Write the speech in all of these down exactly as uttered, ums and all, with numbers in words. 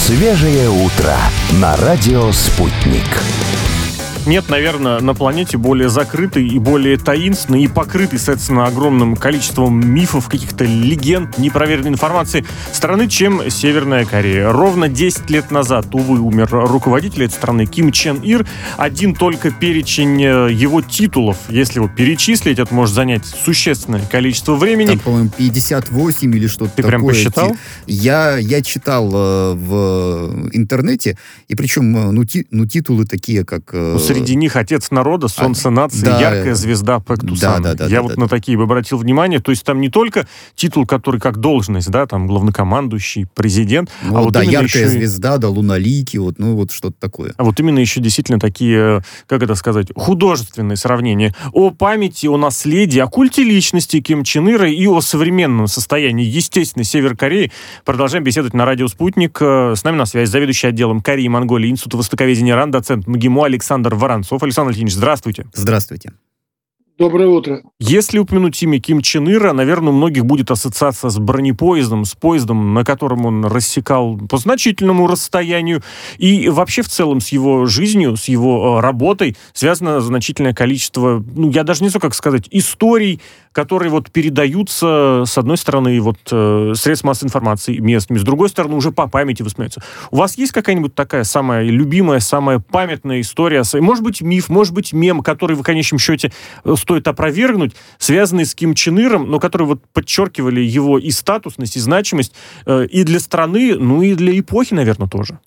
Свежее утро на радио «Спутник». Нет, наверное, на планете более закрытой и более таинственной и покрытой, соответственно, огромным количеством мифов, каких-то легенд, непроверенной информации страны, чем Северная Корея. Ровно десять лет назад, увы, умер руководитель этой страны Ким Чен Ир. Один только перечень его титулов, если его перечислить, это может занять существенное количество времени. Там, по-моему, пятьдесят восемь или что-то Ты такое. Ты прям посчитал? Я, я читал э, в интернете, и причем ну, ти, ну, титулы такие, как... Э, Среди них «Отец народа», «Солнце нации», да, «Яркая звезда Пэктусана». Да, да, да, Я да, вот да, на да. такие бы обратил внимание. То есть там не только титул, который как должность, да, там главнокомандующий, президент. Ну, а вот да, «Яркая еще... звезда», да, «Луналики», вот, ну вот что-то такое. А вот именно еще действительно такие, как это сказать, художественные сравнения о памяти, о наследии, о культе личности Ким Чен Ира и о современном состоянии, естественно, Северной Кореи. Продолжаем беседовать на радио «Спутник». С нами на связи заведующий отделом Кореи и Монголии Института востоковедения РАН, доцент МГИМО Александр Воронцов. Александр Владимирович, здравствуйте. Здравствуйте. Доброе утро. Если упомянуть имя Ким Чен Ира, наверное, у многих будет ассоциация с бронепоездом, с поездом, на котором он рассекал по значительному расстоянию. И вообще в целом с его жизнью, с его работой связано значительное количество, ну, я даже не знаю, как сказать, историй, которые вот передаются, с одной стороны, вот э, средств массовой информации местными, с другой стороны, уже по памяти воспринимаются. У вас есть какая-нибудь такая самая любимая, самая памятная история, может быть, миф, может быть, мем, который в конечном счете стоит опровергнуть, связанный с Ким Чен Иром, но которые вот подчеркивали его и статусность, и значимость э, и для страны, ну и для эпохи, наверное, тоже?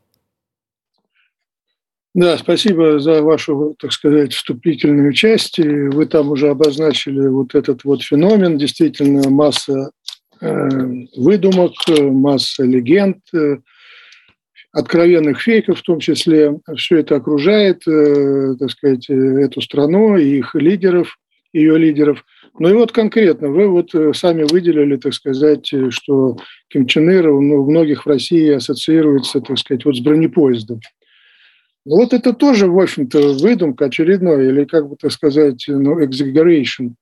Да, спасибо за вашу, так сказать, вступительную часть. Вы там уже обозначили вот этот вот феномен. Действительно, масса э, выдумок, масса легенд, э, откровенных фейков в том числе. Все это окружает, э, так сказать, эту страну и их лидеров, ее лидеров. Ну и вот конкретно, вы вот сами выделили, так сказать, что Ким Чен Ир, ну, у многих в России ассоциируется, так сказать, вот с бронепоездом. Ну вот это тоже, в общем-то, выдумка очередной, или, как бы так сказать, ну, exaggeration.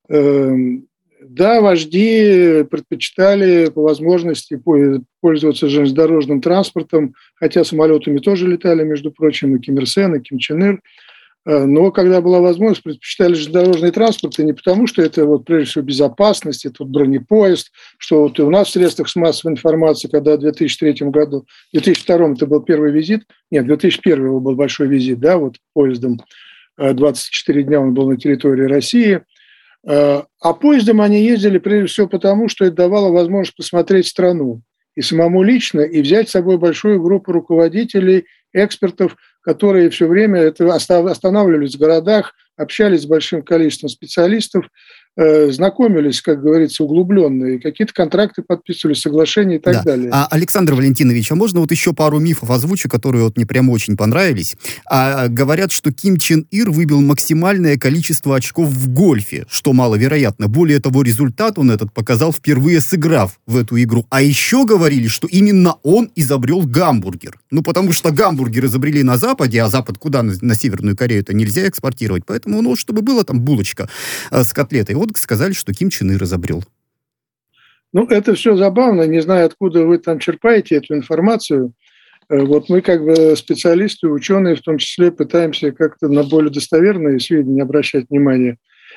Эм, да, вожди предпочитали по возможности пользоваться железнодорожным транспортом, хотя самолетами тоже летали, между прочим, и Ким Ир Сен, и Ким Чен Ир. Но когда была возможность, предпочитали железнодорожный транспорт, и не потому, что это, вот, прежде всего, безопасность, это вот бронепоезд, что вот и у нас в средствах массовой информации, когда в две тысячи третьем году, в две тысячи втором это был первый визит, нет, в две тысячи первом был большой визит, да, вот поездом, двадцать четыре дня он был на территории России, а поездом они ездили, прежде всего, потому, что это давало возможность посмотреть страну, и самому лично, и взять с собой большую группу руководителей, экспертов, которые все время это останавливались в городах, общались с большим количеством специалистов, э, знакомились, как говорится, углубленно, и какие-то контракты подписывали, соглашения и так да. далее. А, Александр Валентинович, а можно вот еще пару мифов озвучу, которые вот мне прям очень понравились? А, говорят, что Ким Чен Ир выбил максимальное количество очков в гольфе, что маловероятно. Более того, результат он этот показал, впервые сыграв в эту игру. А еще говорили, что именно он изобрел гамбургер. Ну, потому что гамбургер изобрели на Западе, а Запад куда? На, на Северную Корею-то нельзя экспортировать. Поэтому, ну, чтобы была там булочка э, с котлетой. Вот сказали, что Ким Чен Ир изобрел. Ну, это все забавно. Не знаю, откуда вы там черпаете эту информацию. Вот мы, как бы специалисты, ученые, в том числе, пытаемся как-то на более достоверные сведения обращать внимание.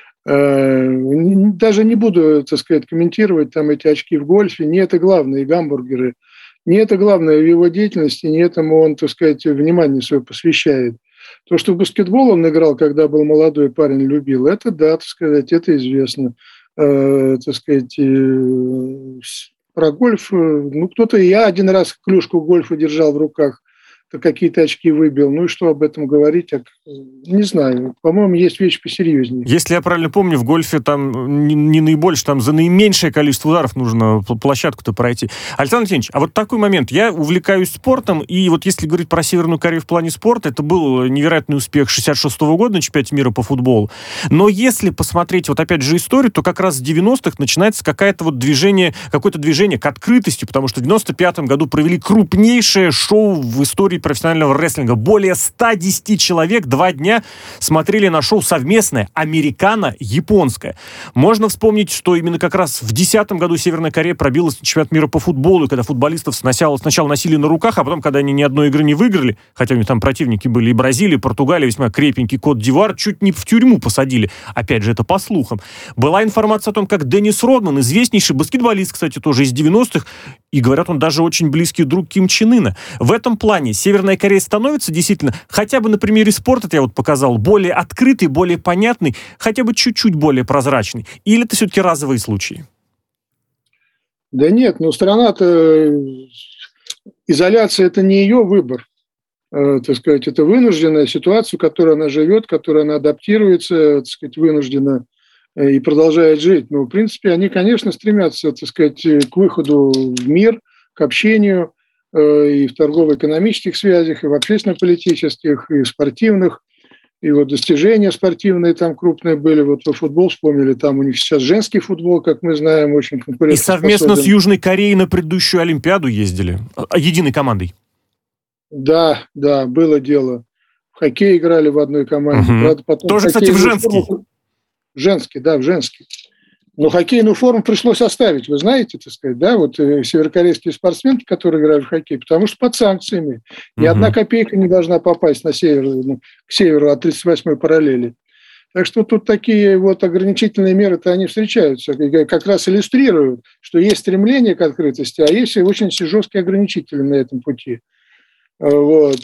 Даже не буду, так сказать, комментировать там эти очки в гольфе. Не это главное, и гамбургеры. Не это главное в его деятельности, не этому он, так сказать, внимание свое посвящает. То, что в баскетбол он играл, когда был молодой парень, любил, это, да, так сказать, это известно. Э, так сказать, э, про гольф, ну, кто-то, я один раз клюшку гольфа держал в руках, какие-то очки выбил. Ну и что об этом говорить? Не знаю. По-моему, есть вещи посерьезнее. Если я правильно помню, в гольфе там не, не наибольшее, там за наименьшее количество ударов нужно площадку-то пройти. Александр Алексеевич, а вот такой момент. Я увлекаюсь спортом, и вот если говорить про Северную Корею в плане спорта, это был невероятный успех шестьдесят шестого года на чемпионате мира по футболу. Но если посмотреть вот опять же историю, то как раз с девяностых начинается какое-то вот движение, какое-то движение к открытости, потому что в девяносто пятом году провели крупнейшее шоу в истории профессионального рестлинга. Более ста десяти человек два дня смотрели на шоу совместное, американо-японское. Можно вспомнить, что именно как раз в две тысячи десятом году Северная Корея пробилась на чемпионат мира по футболу, когда футболистов сначала, сначала носили на руках, а потом, когда они ни одной игры не выиграли, хотя у них там противники были и Бразилия, и Португалия, весьма крепенький Кот-д'Ивуар, чуть не в тюрьму посадили. Опять же, это по слухам. Была информация о том, как Деннис Родман, известнейший баскетболист, кстати, тоже из девяностых, и говорят, он даже очень близкий друг Ким Чен Ына. В этом плане Северная Корея становится действительно, хотя бы на примере спорта, это я вот показал, более открытый, более понятный, хотя бы чуть-чуть более прозрачный. Или это все-таки разовые случаи? Да нет, ну страна-то... Изоляция – это не ее выбор. Э, так сказать, это вынужденная ситуация, в которой она живет, в которой она адаптируется, так сказать, вынуждена э, и продолжает жить. Но, в принципе, они, конечно, стремятся, так сказать, к выходу в мир, к общению э, и в торгово-экономических связях, и в общественно-политических, и в спортивных. И вот достижения спортивные там крупные были. Вот во футбол вспомнили, там у них сейчас женский футбол, как мы знаем, очень конкурентоспособен. И совместно с Южной Кореей на предыдущую Олимпиаду ездили, единой командой. Да, да, было дело. В хоккей играли в одной команде. Угу. Правда, потом тоже, кстати, в женский. Форму... Женский, да, в женский. Но хоккейную форму пришлось оставить, вы знаете, так сказать, да, вот э, северокорейские спортсменки, которые играют в хоккей, потому что под санкциями. Ни uh-huh. одна копейка не должна попасть на север, ну, к северу от тридцать восьмой параллели. Так что тут такие вот ограничительные меры-то они встречаются, как раз иллюстрируют, что есть стремление к открытости, а есть и очень жесткие ограничители на этом пути. Вот.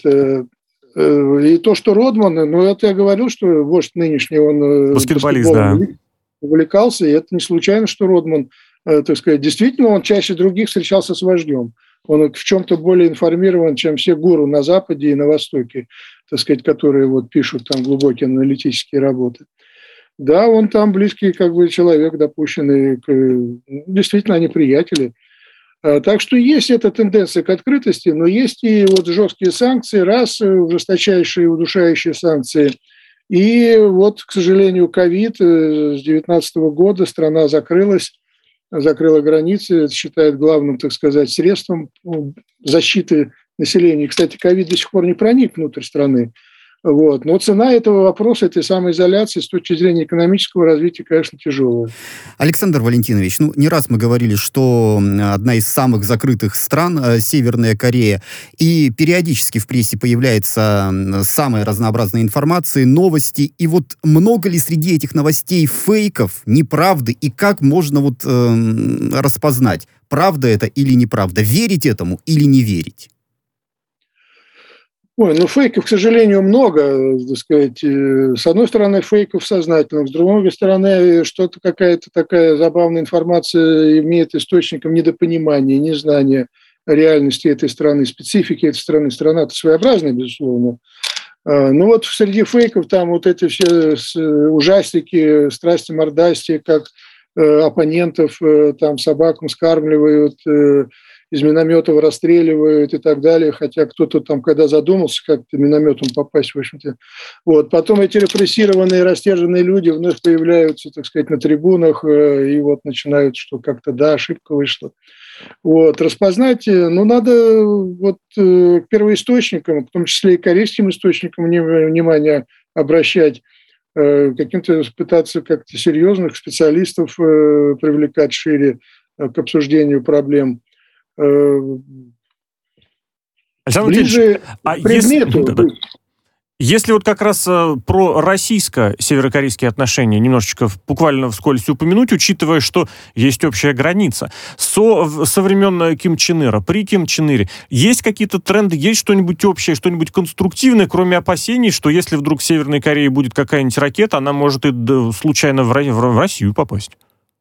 И то, что Родман, ну, это я говорил, что вождь нынешний, он баскетболист, да. увлекался, и это не случайно, что Родман, э, так сказать, действительно он чаще других встречался с вождем. Он в чем-то более информирован, чем все гуру на Западе и на Востоке, так сказать, которые вот пишут там глубокие аналитические работы. Да, он там близкий как бы человек, допущенный, к, действительно, они приятели. А, так что есть эта тенденция к открытости, но есть и вот жесткие санкции, раз, жесточайшие удушающие санкции. И вот, к сожалению, ковид с две тысячи девятнадцатого года страна закрылась, закрыла границы, это считает главным, так сказать, средством защиты населения. Кстати, ковид до сих пор не проник внутрь страны. Вот. Но цена этого вопроса, этой самоизоляции с точки зрения экономического развития, конечно, тяжелая. Александр Валентинович, ну, не раз мы говорили, что одна из самых закрытых стран э, Северная Корея, и периодически в прессе появляется самая разнообразная информация, новости, и вот много ли среди этих новостей фейков, неправды, и как можно вот э, распознать, правда это или неправда, верить этому или не верить? Ой, ну фейков, к сожалению, много, так сказать. С одной стороны, фейков сознательных, с другой стороны, что-то какая-то такая забавная информация имеет источником недопонимания, незнания реальности этой страны, специфики этой страны. Страна-то своеобразная, безусловно. Ну вот среди фейков там вот эти все ужастики, страсти-мордасти, как оппонентов там собакам скармливают, из минометов расстреливают и так далее, хотя кто-то там, когда задумался как-то минометом попасть, в общем-то. Вот. Потом эти репрессированные, растерженные люди вновь появляются, так сказать, на трибунах, и вот начинают, что как-то, да, ошибка вышла. Вот. Распознать, ну, надо вот к первоисточникам, в том числе и корейским источникам внимание обращать, каким-то пытаться как-то серьезных специалистов привлекать шире к обсуждению проблем. Александр Ближе а к предмету. Если, да, да. если вот как раз э, про российско-северокорейские отношения немножечко буквально вскользь упомянуть, учитывая, что есть общая граница. Со, со времен Ким Чен Ира, при Ким Чен Ире, есть какие-то тренды, есть что-нибудь общее, что-нибудь конструктивное, кроме опасений, что если вдруг в Северной Корее будет какая-нибудь ракета, она может и случайно в, в Россию попасть?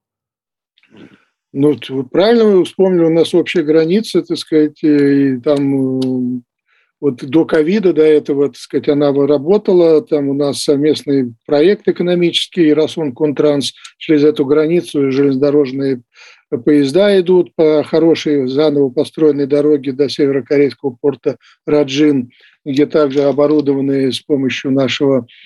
Ну, вот правильно вы вспомнили, у нас общая граница, так сказать, и там вот до ковида, до этого, так сказать, она работала, там у нас совместный проект экономический, Расон Контранс, через эту границу железнодорожные поезда идут по хорошей, заново построенной дороге до северокорейского порта Раджин, где также оборудованы с помощью нашего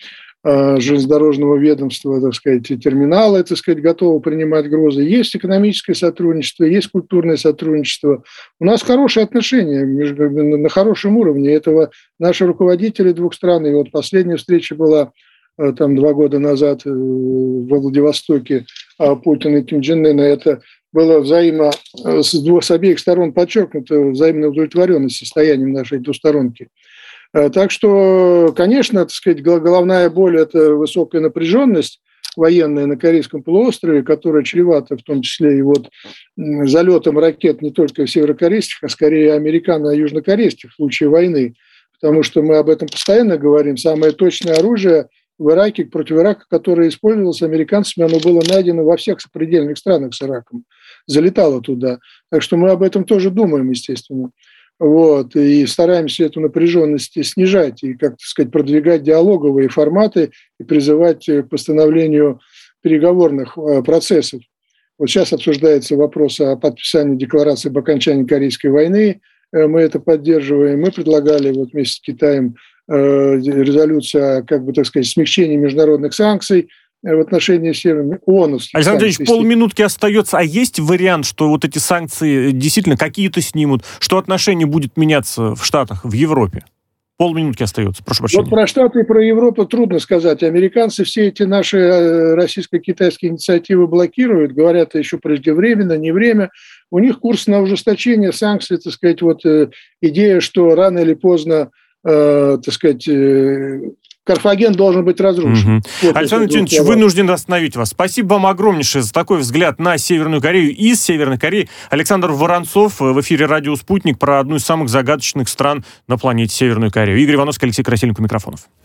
железнодорожного ведомства, так сказать, терминалы, так сказать, готовы принимать грузы. Есть экономическое сотрудничество, есть культурное сотрудничество. У нас хорошие отношения между, на хорошем уровне. Этого наши руководители двух стран, и вот последняя встреча была там два года назад во Владивостоке Путина и Ким Чен Ына. Это было взаимо, с, двух, с обеих сторон подчеркнуто взаимная удовлетворенность состоянием нашей двусторонки. Так что, конечно, так сказать, головная боль – это высокая напряженность военная на Корейском полуострове, которая чревата в том числе и вот залетом ракет не только северокорейских, а скорее американо-южнокорейских в случае войны. Потому что мы об этом постоянно говорим. Самое точное оружие в Ираке, против Ирака, которое использовалось американцами, оно было найдено во всех сопредельных странах с Ираком. Залетало туда. Так что мы об этом тоже думаем, естественно. Вот, и стараемся эту напряженность снижать и, как сказать, продвигать диалоговые форматы и призывать к восстановлению переговорных процессов. Вот сейчас обсуждается вопрос о подписании декларации об окончании Корейской войны. Мы это поддерживаем. Мы предлагали вот вместе с Китаем резолюцию о, как бы, так сказать, смягчении международных санкций в отношении Северной ООНовских. Александр Ильич, полминутки остается. А есть вариант, что вот эти санкции действительно какие-то снимут? Что отношение будет меняться в Штатах, в Европе? Полминутки остается, прошу прощения. Вот про Штаты и про Европу трудно сказать. Американцы все эти наши российско-китайские инициативы блокируют, говорят, еще преждевременно, не время. У них курс на ужесточение санкций, так сказать, вот идея, что рано или поздно, э, так сказать, э, Карфаген должен быть разрушен. Угу. Вот Александр Леонидович, вынужден остановить вас. Спасибо вам огромнейшее за такой взгляд на Северную Корею. Из Северной Кореи Александр Воронцов в эфире «Радио Спутник» про одну из самых загадочных стран на планете Северную Корею. Игорь Ивановский, Алексей Красильников, микрофонов.